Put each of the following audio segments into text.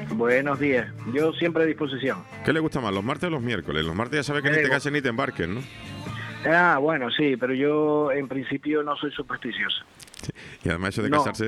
Buenos días. Yo siempre a disposición. ¿Qué le gusta más, los martes o los miércoles? Los martes ya sabes que ni te cases ni te embarques, ¿no? Bueno, sí, pero yo en principio no soy supersticioso. Sí. Y además eso de No, casarse...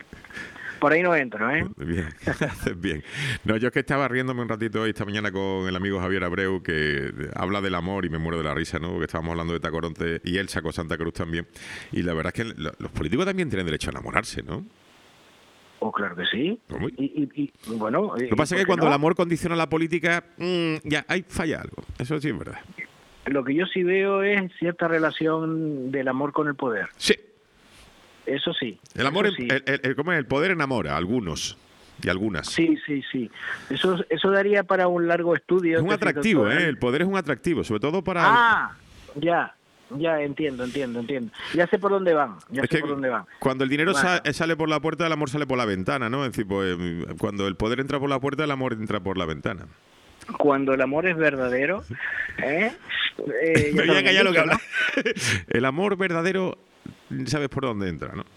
por ahí no entro, ¿eh? Bien, haces bien. No, yo es que estaba riéndome un ratito hoy esta mañana con el amigo Javier Abreu, que habla del amor y me muero de la risa, ¿no? Porque estábamos hablando de Tacoronte y él sacó Santa Cruz también. Y la verdad es que los políticos también tienen derecho a enamorarse, ¿no? Oh, claro que sí. ¿Cómo? Y bueno... Lo que pasa es que cuando el amor condiciona la política, ya ahí falla algo. Eso sí es verdad. Lo que yo sí veo es cierta relación del amor con el poder. Sí. Eso sí. El amor, eso sí. ¿cómo es? El poder enamora a algunos y algunas. Sí. Eso daría para un largo estudio. Es un atractivo, ¿eh? El poder es un atractivo, sobre todo para... Ya, entiendo. Ya sé por dónde van, Cuando el dinero Bueno. sale por la puerta, el amor sale por la ventana, ¿no? Es decir, pues, cuando el poder entra por la puerta, el amor entra por la ventana. Cuando el amor es verdadero, Me voy a callar lo que habla. El amor verdadero, sabes por dónde entra, ¿no?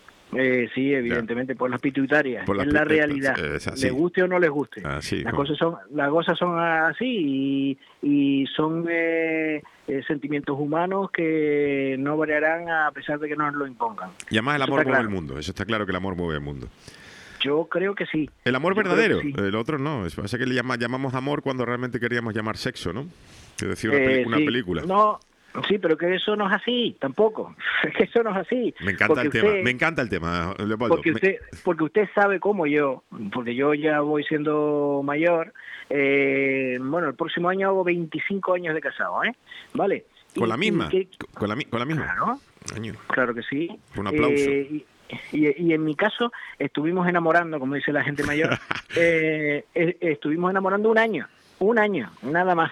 Sí, evidentemente, por las pituitarias, Por las es la realidad, les guste o no les guste. Las cosas son así y son sentimientos humanos que no variarán a pesar de que nos lo impongan. Y además el amor mueve el mundo, eso está claro que el amor mueve el mundo. Yo creo que sí. El amor verdadero, sí. El otro no. Es pasa que le llamamos amor cuando realmente queríamos llamar sexo, ¿no? Es decir, una película. No, sí, pero que eso no es así, tampoco. Es que eso no es así. Me encanta el tema, Leopoldo. Porque usted sabe como yo, porque yo ya voy siendo mayor. Bueno, el próximo año hago 25 años de casado, ¿eh? ¿Vale? ¿Con la misma? ¿Con la misma? Claro, claro que sí. Un aplauso. Y en mi caso estuvimos enamorando, como dice la gente mayor, estuvimos enamorando un año, nada más.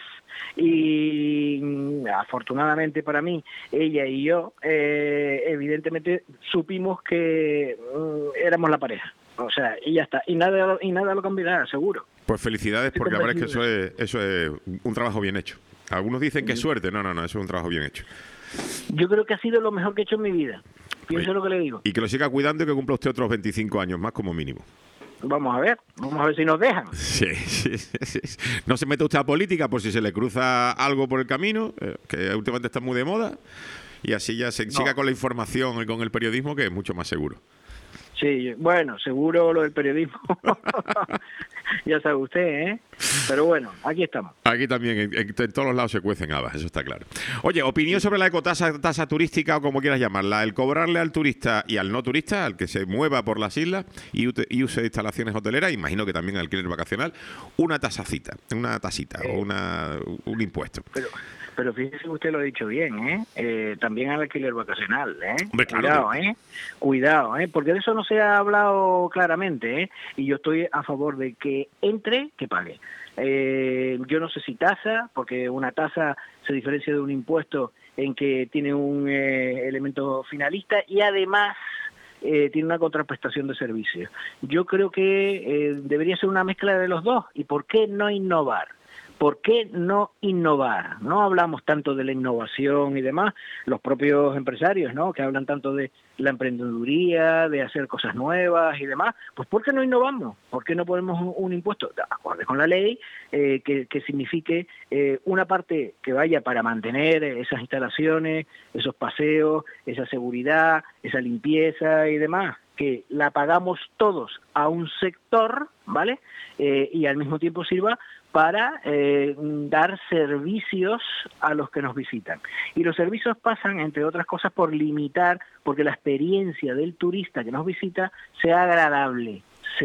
Y afortunadamente para mí, ella y yo, evidentemente supimos que éramos la pareja. O sea, y ya está. Y nada lo cambiará, seguro. Pues felicidades, porque la verdad es que eso es un trabajo bien hecho. Algunos dicen que es suerte. No, eso es un trabajo bien hecho. Yo creo que ha sido lo mejor que he hecho en mi vida. Pienso lo que le digo. Y que lo siga cuidando y que cumpla usted otros 25 años más como mínimo. Vamos a ver si nos dejan. Sí. No se meta usted a política por si se le cruza algo por el camino, que últimamente está muy de moda, y así ya siga con la información y con el periodismo, que es mucho más seguro. Sí, bueno, seguro lo del periodismo. Ya sabe usted, ¿eh? Pero bueno, aquí estamos. Aquí también, en todos los lados se cuecen habas, eso está claro. Oye, opinión sobre la tasa turística, o como quieras llamarla, el cobrarle al turista y al no turista, al que se mueva por las islas y use instalaciones hoteleras, imagino que también alquiler vacacional, una tasita o un impuesto. Pero fíjese que usted lo ha dicho bien, también al alquiler vacacional, Hombre, claro. Cuidado, porque de eso no se ha hablado claramente, y yo estoy a favor de que entre, que pague. Yo no sé si tasa, porque una tasa se diferencia de un impuesto en que tiene un elemento finalista y además tiene una contraprestación de servicios. Yo creo que debería ser una mezcla de los dos. ¿Y por qué no innovar? ¿Por qué no innovar? No hablamos tanto de la innovación y demás, los propios empresarios, ¿no?, que hablan tanto de la emprendeduría, de hacer cosas nuevas y demás. Pues ¿por qué no innovamos? ¿Por qué no ponemos un impuesto acorde con la ley que signifique una parte que vaya para mantener esas instalaciones, esos paseos, esa seguridad, esa limpieza y demás, que la pagamos todos a un sector, ¿vale? Y al mismo tiempo sirva para dar servicios a los que nos visitan. Y los servicios pasan, entre otras cosas, por limitar, porque la experiencia del turista que nos visita sea agradable,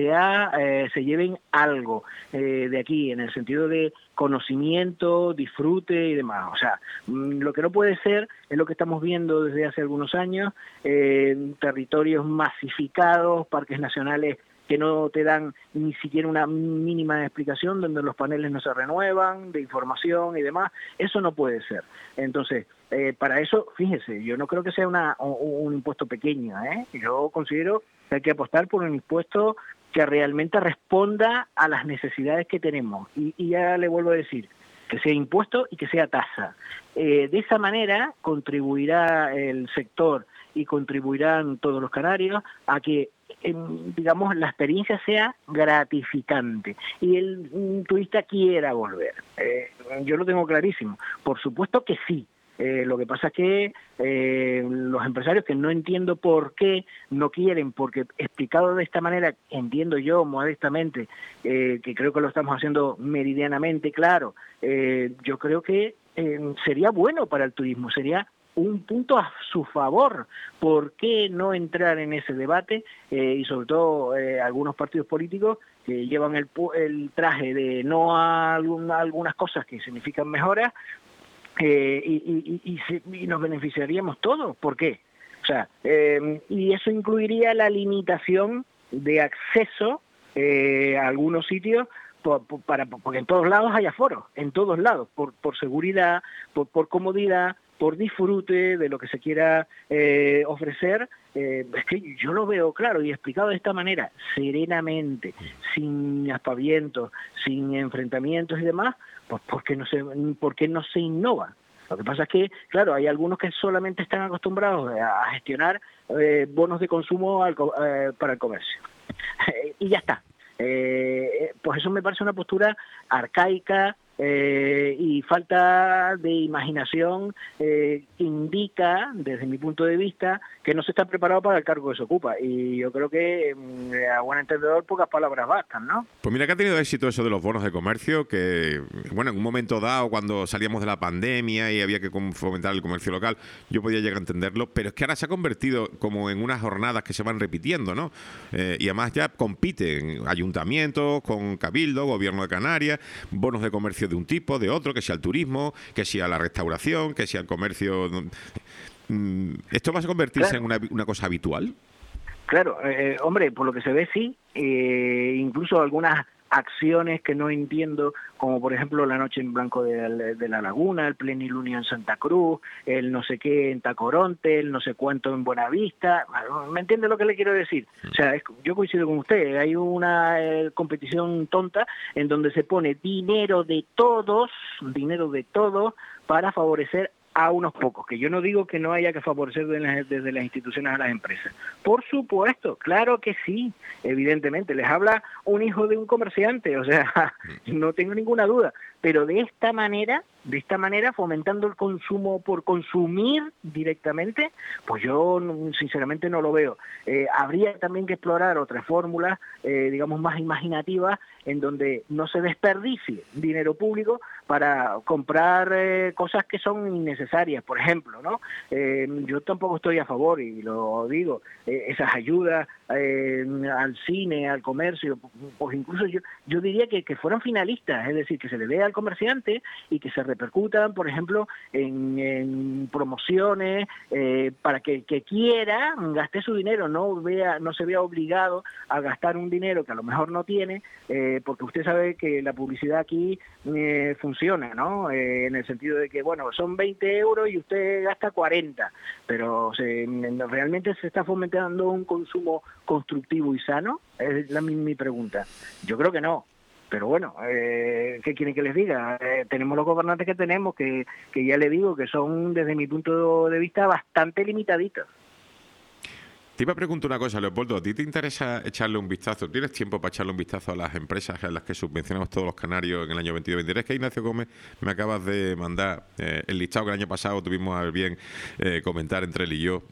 se lleven algo de aquí, en el sentido de conocimiento, disfrute y demás. O sea, lo que no puede ser es lo que estamos viendo desde hace algunos años, territorios masificados, parques nacionales que no te dan ni siquiera una mínima explicación, donde los paneles no se renuevan, de información y demás. Eso no puede ser. Entonces, para eso, fíjese, yo no creo que sea un impuesto pequeño, Yo considero que hay que apostar por un impuesto que realmente responda a las necesidades que tenemos. Y ya le vuelvo a decir, que sea impuesto y que sea tasa. De esa manera contribuirá el sector y contribuirán todos los canarios a que digamos, la experiencia sea gratificante y el turista quiera volver. Yo lo tengo clarísimo. Por supuesto que sí. Lo que pasa es que los empresarios, que no entiendo por qué no quieren, porque explicado de esta manera, entiendo yo modestamente, que creo que lo estamos haciendo meridianamente claro, yo creo que sería bueno para el turismo, sería un punto a su favor. ¿Por qué no entrar en ese debate? Y sobre todo algunos partidos políticos que llevan el traje de no a algunas cosas que significan mejoras, y nos beneficiaríamos todos. ¿Por qué? O sea, y eso incluiría la limitación de acceso a algunos sitios, porque en todos lados hay aforo, en todos lados, por seguridad, por comodidad, por disfrute de lo que se quiera ofrecer. Es que yo lo veo claro y explicado de esta manera, serenamente, sin aspavientos, sin enfrentamientos y demás, pues ¿por qué no se innova? Lo que pasa es que, claro, hay algunos que solamente están acostumbrados a gestionar bonos de consumo para el comercio. Y ya está. Pues eso me parece una postura arcaica, y falta de imaginación, indica, desde mi punto de vista, que no se está preparado para el cargo que se ocupa. Y yo creo que a buen entendedor pocas palabras bastan, ¿no? Pues mira que ha tenido éxito eso de los bonos de comercio, que, bueno, en un momento dado, cuando salíamos de la pandemia y había que fomentar el comercio local, yo podía llegar a entenderlo, pero es que ahora se ha convertido como en unas jornadas que se van repitiendo, ¿no? Y además ya compiten ayuntamientos con Cabildo, Gobierno de Canarias, bonos de comercio de un tipo, de otro, que sea el turismo, que sea la restauración, que sea el comercio. ¿Esto va a convertirse en una cosa habitual? Claro, hombre, por lo que se ve sí, incluso algunas acciones que no entiendo, como por ejemplo la Noche en Blanco de la Laguna, el Plenilunio en Santa Cruz, el no sé qué en Tacoronte, el no sé cuánto en Buenavista. ¿Me entiende lo que le quiero decir? O sea, yo coincido con usted, hay una competición tonta en donde se pone dinero de todos para favorecer a unos pocos, que yo no digo que no haya que favorecer desde las instituciones a las empresas. Por supuesto, claro que sí, evidentemente, les habla un hijo de un comerciante, o sea, no tengo ninguna duda, pero de esta manera, fomentando el consumo por consumir directamente, pues yo sinceramente no lo veo. Habría también que explorar otras fórmulas, digamos, más imaginativas, en donde no se desperdicie dinero público para comprar cosas que son innecesarias, por ejemplo, ¿no? Yo tampoco estoy a favor, y lo digo, esas ayudas al cine, al comercio, pues incluso yo diría que fueran finalistas, es decir, que se le vea al comerciante y que se repercutan, por ejemplo, en promociones, para que quiera gaste su dinero, no se vea obligado a gastar un dinero que a lo mejor no tiene, porque usted sabe que la publicidad aquí funciona, ¿no? En el sentido de que, bueno, son 20 euros y usted gasta 40, pero ¿realmente se está fomentando un consumo constructivo y sano? Es mi pregunta. Yo creo que no. Pero bueno, ¿qué quieren que les diga? Tenemos los gobernantes que tenemos, que ya le digo que son, desde mi punto de vista, bastante limitaditos. Te iba a preguntar una cosa, Leopoldo. ¿A ti te interesa echarle un vistazo? ¿Tienes tiempo para echarle un vistazo a las empresas a las que subvencionamos todos los canarios en el año 22-23? Que Ignacio Gómez me acabas de mandar el listado que el año pasado tuvimos a bien comentar entre él y yo,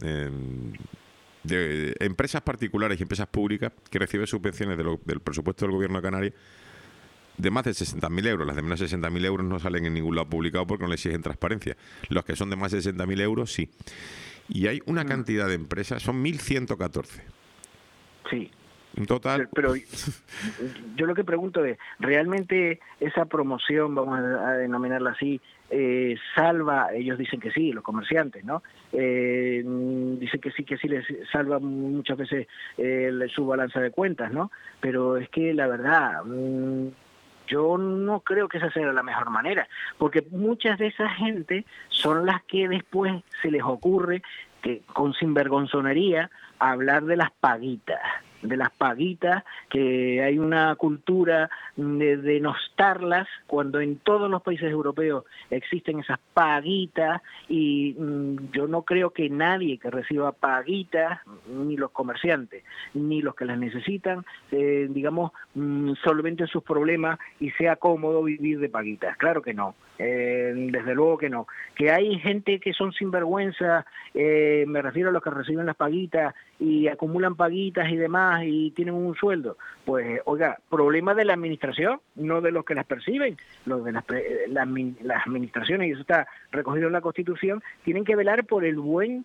de empresas particulares y empresas públicas que reciben subvenciones del presupuesto del Gobierno de Canarias de más de 60.000 euros. Las de menos de 60.000 euros no salen en ningún lado publicado porque no le exigen transparencia. Los que son de más de 60.000 euros, sí. Y hay una cantidad de empresas, son 1.114. Sí. En total. Pero yo lo que pregunto es, ¿realmente esa promoción, vamos a denominarla así, salva? Ellos dicen que sí, los comerciantes, ¿no? Dicen que sí les salva muchas veces su balanza de cuentas, ¿no? Pero es que la verdad, yo no creo que esa sea la mejor manera, porque muchas de esa gente son las que después se les ocurre, que con sinvergonzonería, hablar de las paguitas. de las paguitas, que hay una cultura de denostarlas, cuando en todos los países europeos existen esas paguitas, y yo no creo que nadie que reciba paguitas, ni los comerciantes, ni los que las necesitan, digamos, solventen sus problemas y sea cómodo vivir de paguitas. Claro que no. Desde luego que no. Que hay gente que son sinvergüenza, me refiero a los que reciben las paguitas y acumulan paguitas y demás y tienen un sueldo, pues oiga, problema de la administración, no de los que las perciben. Los de las administraciones, y eso está recogido en la Constitución, tienen que velar por el buen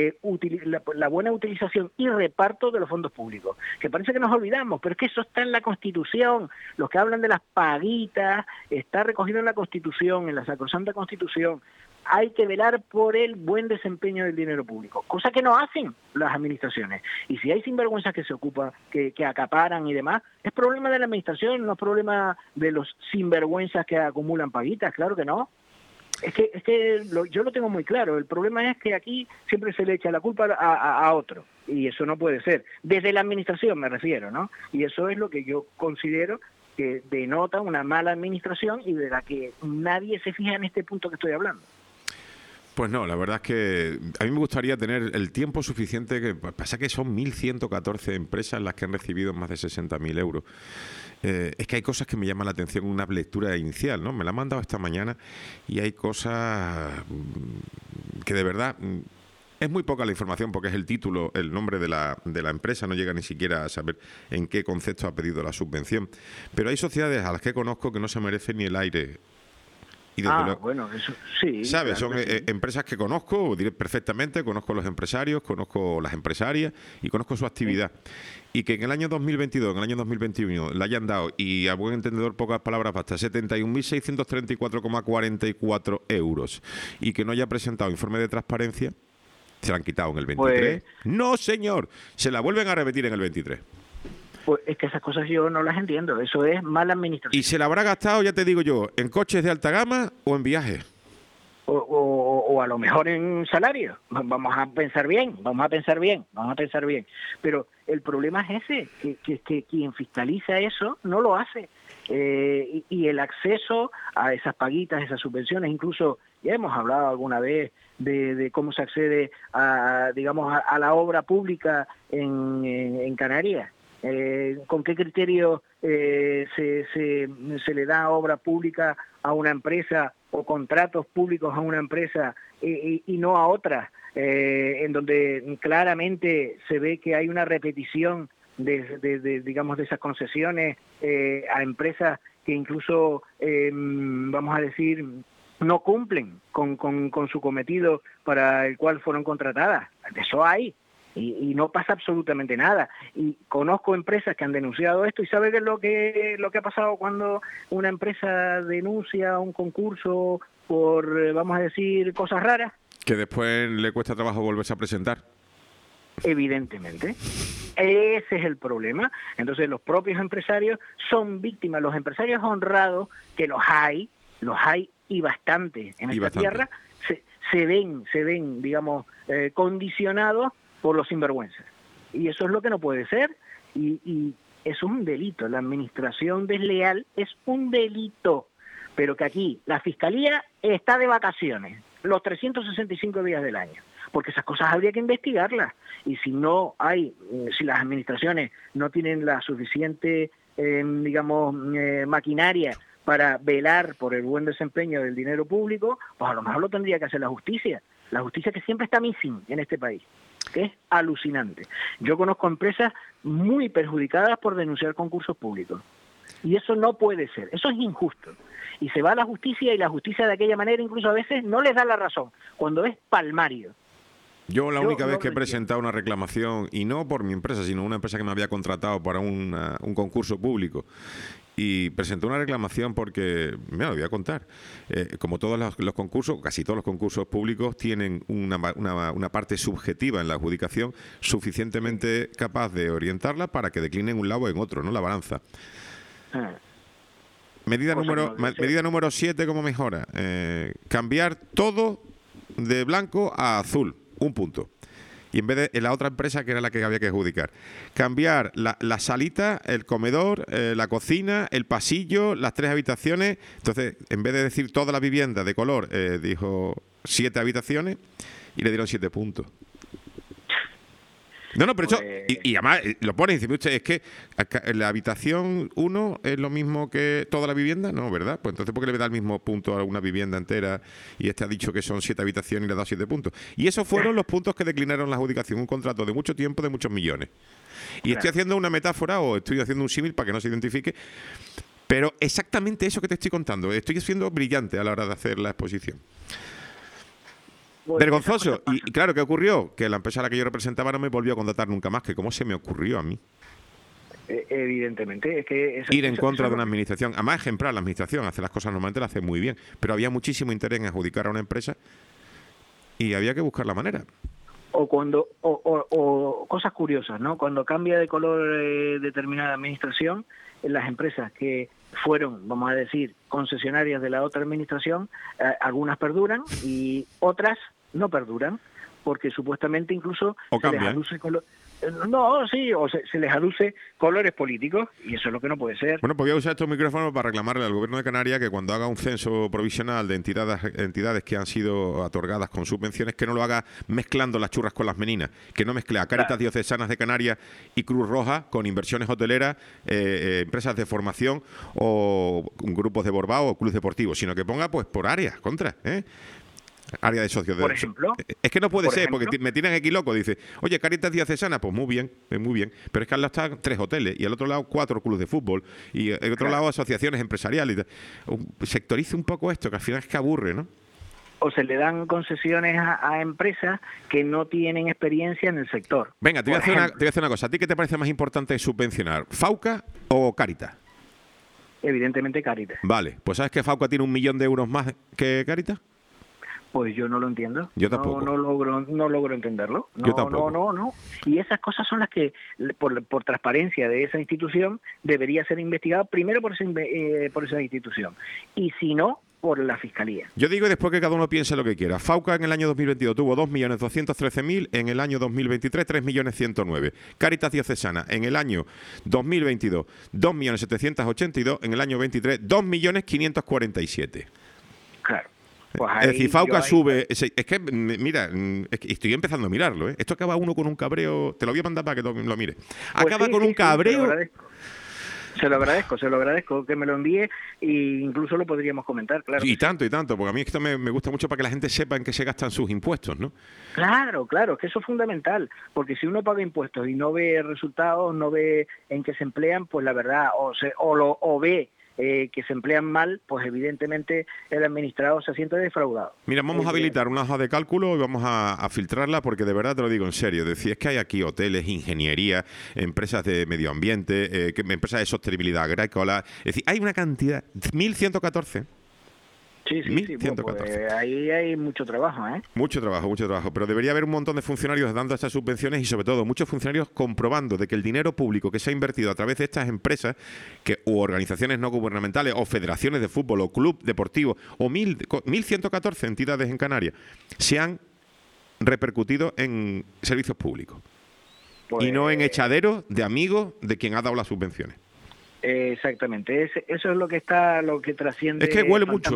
la buena utilización y reparto de los fondos públicos, que parece que nos olvidamos, pero es que eso está en la Constitución. Los que hablan de las paguitas, está recogido en la Constitución, en la sacrosanta Constitución. Hay que velar por el buen desempeño del dinero público, cosa que no hacen las administraciones. Y si hay sinvergüenzas que se ocupan, que acaparan y demás, es problema de la administración, no es problema de los sinvergüenzas que acumulan paguitas, claro que no. Yo lo tengo muy claro. El problema es que aquí siempre se le echa la culpa a otro, y eso no puede ser. Desde la administración me refiero, ¿no? Y eso es lo que yo considero que denota una mala administración y de la que nadie se fija en este punto que estoy hablando. Pues no, la verdad es que a mí me gustaría tener el tiempo suficiente, que pasa que son 1.114 empresas las que han recibido más de 60.000 euros. Es que hay cosas que me llaman la atención, una lectura inicial, ¿no? Me la han mandado esta mañana y hay cosas que de verdad... Es muy poca la información porque es el título, el nombre de la empresa, no llega ni siquiera a saber en qué concepto ha pedido la subvención. Pero hay sociedades a las que conozco que no se merecen ni el aire. Y luego, bueno, eso sí. ¿sabes? Claro, son empresas que conozco perfectamente, conozco los empresarios, conozco las empresarias y conozco su actividad. Y que en el año 2022, en el año 2021, le hayan dado, y a buen entendedor pocas palabras basta, 71.634,44 euros, y que no haya presentado informe de transparencia, se la han quitado en el 23. No, señor, se la vuelven a repetir en el 23. Pues es que esas cosas yo no las entiendo, eso es mala administración. Y se la habrá gastado, ya te digo yo, en coches de alta gama o en viajes. O a lo mejor en salario. Vamos a pensar bien. Pero el problema es ese, que quien fiscaliza eso no lo hace. Y el acceso a esas paguitas, esas subvenciones, incluso ya hemos hablado alguna vez de cómo se accede a, digamos, a la obra pública en Canarias. ¿Con qué criterio se le da obra pública a una empresa o contratos públicos a una empresa y no a otra, en donde claramente se ve que hay una repetición digamos, de esas concesiones a empresas que incluso, vamos a decir, no cumplen con su cometido para el cual fueron contratadas? Eso hay. Y no pasa absolutamente nada. Y conozco empresas que han denunciado esto, y ¿sabe qué es lo que ha pasado cuando una empresa denuncia un concurso por, vamos a decir, cosas raras? Que después le cuesta trabajo volverse a presentar. Evidentemente. Ese es el problema. Entonces los propios empresarios son víctimas. Los empresarios honrados, que los hay y bastante en esta tierra, se ven, digamos, condicionados por los sinvergüenzas. Y eso es lo que no puede ser, y eso es un delito. La administración desleal es un delito, pero que aquí la Fiscalía está de vacaciones los 365 días del año, porque esas cosas habría que investigarlas, y si las administraciones no tienen la suficiente, digamos, maquinaria para velar por el buen desempeño del dinero público, pues a lo mejor lo tendría que hacer la justicia que siempre está missing en este país, que es alucinante. Yo conozco empresas muy perjudicadas por denunciar concursos públicos, y eso no puede ser, eso es injusto. Y se va a la justicia, y la justicia de aquella manera incluso a veces no les da la razón, cuando es palmario. Yo la única vez que he presentado una reclamación, y no por mi empresa, sino una empresa que me había contratado para un concurso público, y presenté una reclamación porque, mira, lo voy a contar, como todos los concursos, casi todos los concursos públicos tienen una parte subjetiva en la adjudicación suficientemente capaz de orientarla para que decline en un lado o en otro, ¿no? La balanza. Medida número 7 como mejora. Cambiar todo de blanco a azul. Un punto. y en vez de en la otra empresa que era la que había que adjudicar. Cambiar la salita, el comedor, la cocina, el pasillo, las 3 habitaciones. Entonces, en vez de decir toda la vivienda de color, dijo 7 habitaciones y le dieron 7 puntos. No, pero pues... eso, y además lo pone y dice, usted, es que la habitación 1 es lo mismo que toda la vivienda, no, ¿verdad? Pues entonces, ¿por qué le da el mismo punto a una vivienda entera y este ha dicho que son 7 habitaciones y le ha dado 7 puntos? Y esos fueron los puntos que declinaron la adjudicación, un contrato de mucho tiempo, de muchos millones. Y estoy haciendo una metáfora o estoy haciendo un símil para que no se identifique, pero exactamente eso que te estoy contando, estoy siendo brillante a la hora de hacer la exposición. Vergonzoso. Y claro, ¿qué ocurrió? Que la empresa a la que yo representaba no me volvió a contratar nunca más. Que ¿cómo se me ocurrió a mí? Evidentemente. Es que ir en contra de una administración. Además, ejemplar, la administración hace las cosas normalmente, las hace muy bien. Pero había muchísimo interés en adjudicar a una empresa y había que buscar la manera. O cosas curiosas, ¿no? Cuando cambia de color determinada administración, las empresas que fueron, vamos a decir, concesionarias de la otra administración, algunas perduran y otras no perduran, porque supuestamente incluso o se les cambian. aduce no, sí, o se les aduce colores políticos, y eso es lo que no puede ser. Bueno, pues voy a usar estos micrófonos para reclamarle al Gobierno de Canarias que cuando haga un censo provisional de entidades que han sido otorgadas con subvenciones, que no lo haga mezclando las churras con las meninas, que no mezcle a Cáritas Diocesanas de Canarias y Cruz Roja con inversiones hoteleras, empresas de formación o grupos de Borbao o clubes deportivos, sino que ponga pues por áreas, área de socios. Por ejemplo. Es que no puede ser, porque me tiran aquí loco. Dice, oye, Cáritas Diocesana, pues muy bien. Pero es que al lado están 3 hoteles y al otro lado 4 clubes de fútbol y al otro lado asociaciones empresariales. Sectorice un poco esto, que al final es que aburre, ¿no? O se le dan concesiones a empresas que no tienen experiencia en el sector. Venga, te voy a hacer una cosa. ¿A ti qué te parece más importante subvencionar? ¿Fauca o Cáritas? Evidentemente Cáritas. Vale, pues ¿sabes que Fauca tiene 1 millón de euros más que Cáritas? Pues yo no lo entiendo. Yo tampoco. No logro entenderlo. Yo tampoco. No. Y esas cosas son las que, por transparencia de esa institución, debería ser investigado primero por esa institución. Y si no, por la Fiscalía. Yo digo después que cada uno piense lo que quiera. Fauca en el año 2022 tuvo 2.213.000, en el año 2023 3.109.000. Cáritas Diocesana en el año 2022 2.782.000, en el año 23 2.547.000. Claro. Pues es decir, Fauca sube. Es que, mira, estoy empezando a mirarlo, ¿eh? Esto acaba uno con un cabreo. Te lo voy a mandar para que lo mires. Pues acaba con un cabreo. Se lo agradezco que me lo envíe e incluso lo podríamos comentar, claro. Y tanto, porque a mí esto me gusta mucho para que la gente sepa en qué se gastan sus impuestos, ¿no? Claro, es que eso es fundamental, porque si uno paga impuestos y no ve resultados, no ve en qué se emplean, pues la verdad, o ve que se emplean mal, pues evidentemente el administrador se siente defraudado. Mira, vamos a habilitar una hoja de cálculo y vamos a filtrarla, porque de verdad te lo digo en serio. Es decir, es que hay aquí hoteles, ingeniería, empresas de medio ambiente, empresas de sostenibilidad agrícola. Es decir, hay una cantidad, 1.114. Sí, pues ahí hay mucho trabajo, ¿eh? Mucho trabajo, pero debería haber un montón de funcionarios dando estas subvenciones y sobre todo muchos funcionarios comprobando de que el dinero público que se ha invertido a través de estas empresas u organizaciones no gubernamentales o federaciones de fútbol o club deportivo o 1.114 entidades en Canarias se han repercutido en servicios públicos y no en echaderos de amigos de quien ha dado las subvenciones. Exactamente, eso es lo que trasciende. Es que huele mucho,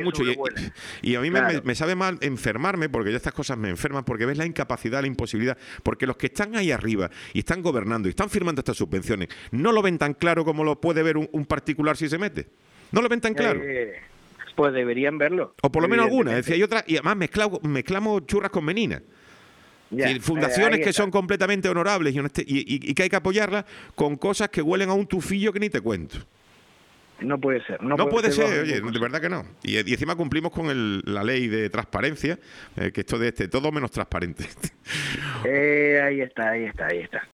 y a mí me sabe mal enfermarme, porque ya estas cosas me enferman, porque ves la incapacidad, la imposibilidad, porque los que están ahí arriba y están gobernando y están firmando estas subvenciones no lo ven tan claro como lo puede ver un particular si se mete. No lo ven tan claro. Pues deberían verlo. O por lo menos algunas. Es decir, hay otras, y además mezclamos churras con meninas. Fundaciones que son completamente honorables y que hay que apoyarlas con cosas que huelen a un tufillo que ni te cuento. No puede ser. No puede ser, oye, de verdad que no. Y encima cumplimos con la ley de transparencia, que esto de todo menos transparente. Ahí está.